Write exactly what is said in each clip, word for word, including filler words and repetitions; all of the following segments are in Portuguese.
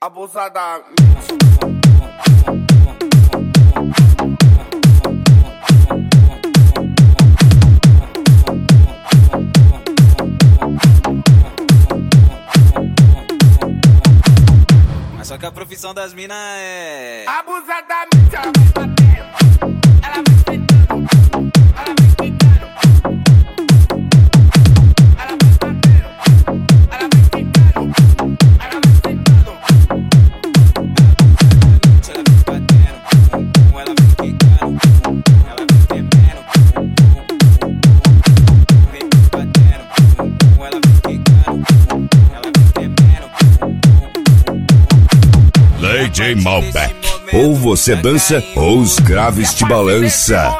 Abusadamente. Mas só que a profissão das minas é Abusadamente, ela vai batendo, ela vai sentando, ela vai quicando. Ela vai batendo, ela vai quicando, ela vai sentando. Ela vai batendo, ela vai quicando, ela vai tremendo. Vem batendo, ela vai quicando, ela vai tremendo. D J Malbec. Ou você dança, ou os graves te balança.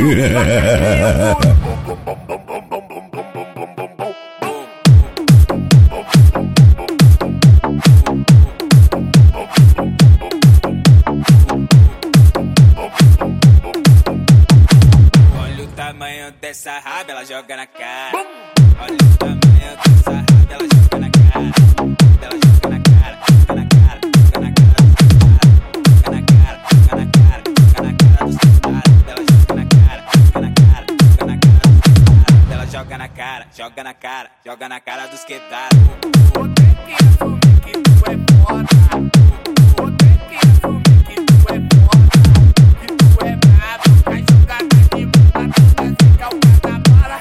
Olha o tamanho dessa raba, ela joga na cara. Olha o tamanho dessa raba, ela joga na cara. Ela joga na cara, joga na cara, joga na cara. Joga na cara, joga na cara, joga na cara dos soldados. Ela joga na cara, joga na cara, joga na cara dos soldados. Ela joga na cara, joga na cara, joga na cara dos quebrados. Odeio que assumir que tu é foda. Odeio que assumir que tu é foda. Que tu é brabo, vai jogar de bunda, toda recalcada para.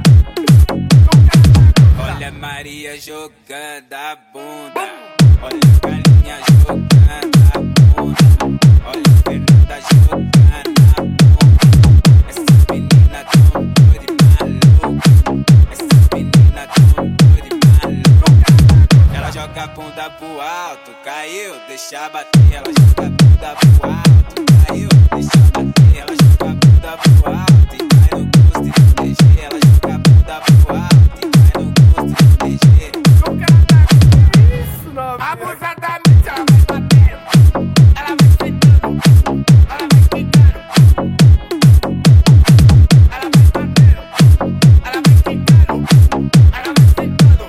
Olha a Maria jogando a bunda. Olha a Galinha jogando a bunda. Olha a Fernanda jogando a bunda. Essa menina tão doida e maluca. Essa menina tão doida e maluca. Ela joga a bunda pro alto, caiu, deixa bater. Ela joga a bunda pro alto, caiu, deixa bater. Ela joga a bunda pro alto e cai no gosto e no D G. Ela joga a bunda pro alto e cai no gosto e no D G. Abusadamente, ela vai batendo, ela vai sentando, ela vai quicando. Ela vai batendo, ela vai quicando, ela vai sentando.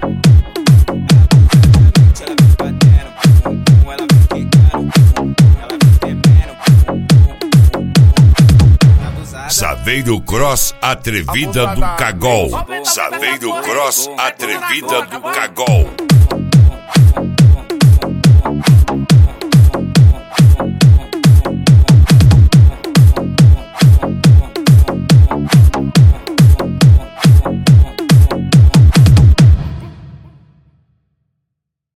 Ela vai batendo, ela vai quicando, ela vai tremendo. Abusada. Saveiro Cross Atrevida do Cagol. Saveiro Cross Atrevida do Cagol.